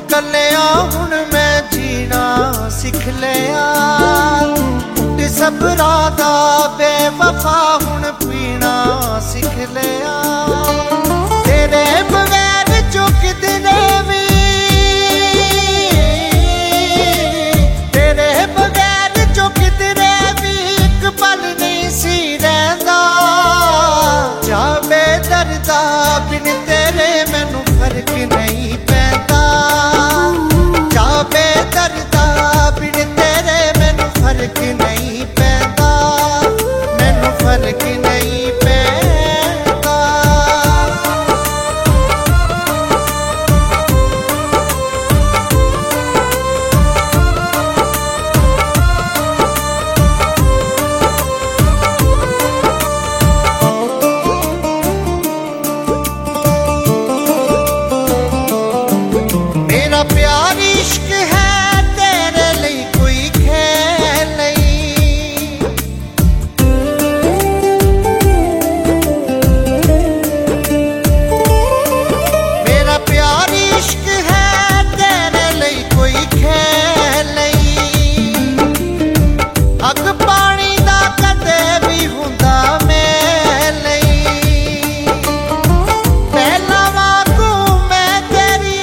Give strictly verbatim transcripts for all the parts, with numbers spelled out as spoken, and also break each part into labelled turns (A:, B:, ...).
A: कलिया हुण मैं जीना सिख लिया, सबरा दा बेवफा हुण पीना सिख लिया। तेरे बगैर जो किधरे भी, तेरे बगैर जो किधरे भी एक पल नहीं सी रहिंदा। जावे दर्दा बिन तेरे मैनू फर्क नहीं पैंदा, जावे दर्दा बिन तेरे मैनू फर्क नहीं पैंदा, मैनू फर्क नहीं पैंदा। मेरा प्यार इश्क है तेरे लिए कोई खेल नहीं, मेरा प्यार इश्क है तेरे लिए कोई खेल नहीं। अग पानी दा कदे भी हुंदा मेल नहीं, पहला वांगू मैं तेरी,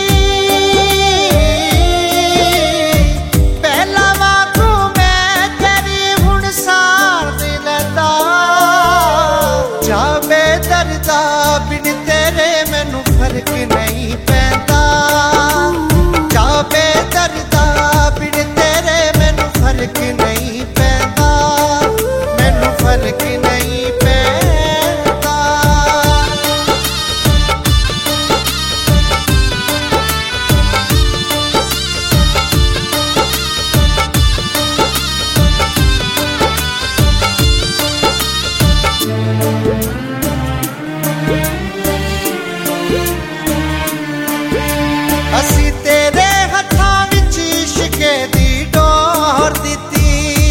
A: पहला वांगू मैं तेरी हुण सार नहीं लैंदा। जावे दर्दा बिन तेरे मैनू फर्क नहीं पैंदा, जावे दर्दा बिन तेरे मैनू फर्क नहीं पैंदा, मैनू फर्क नहीं पैंदा। असी तेरे हत्थां विच इश्के दी डोर दित्ती,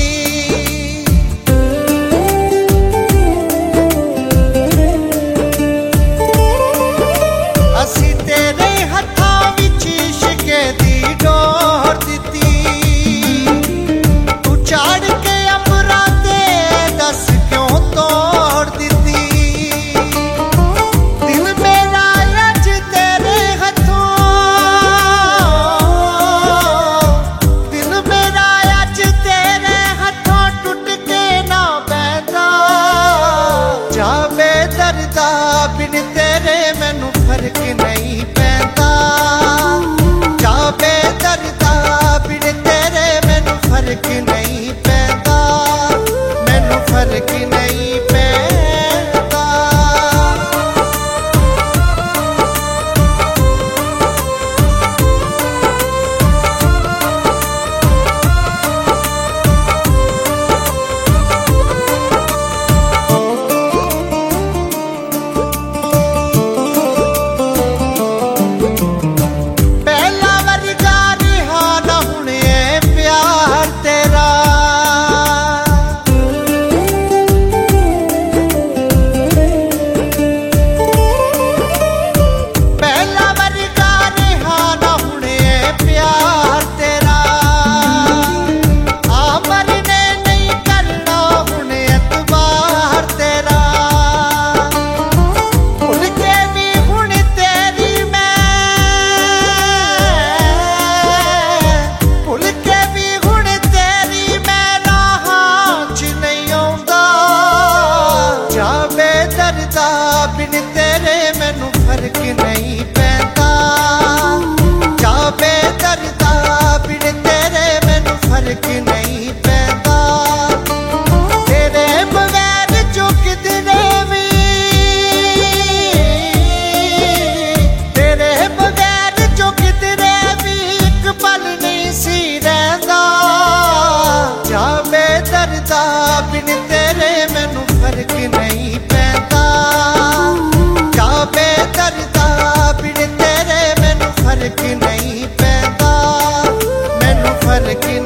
A: असी तेरे हत्थां विच इश्के दी डोर दित्ती। तू चढ़ के अंबरां ते दस क्यों तोड़ दित्ती। दिल मेरा अज तेरे हत्थों, दिल मेरा अज तेरे हत्थों टुट के ना बैठा। जावे दर्दा बिन तेरे मैनू फर्क नहीं पैंदा, जावे दर्दा बिन तेरे मैनू फर्क नहीं पैंदा, मैनू फर्क नहीं पैंदा। पहला वर्गा रिहा ना हुण ए प्यार तेरा, पहला वर्गा रिहा ना हुण ए प्यार तेरा। आमर ने नहीं करना हुण एतबार तेरा। भुल के भी हुण तेरी मैं, भुल के भी हुण तेरी मैं राहां च नहीं आउंदा। जावे दर्दा बिन तेरे मैनू फर्क नहीं पैंदा, जावे दर्दा बिन तेरे मैनू फर्क नहीं पैंदा। तेरे बगैर जो किधरे भी, तेरे बगैर जो किधरे भी एक पल नहीं सी रहिंदा। जावे दर्दा बिन तेरे मैनू फर्क नहीं पैंदा, जावे दर्दा बिन तेरे मैनू फर्क नहीं पैंदा, मैनू फर्क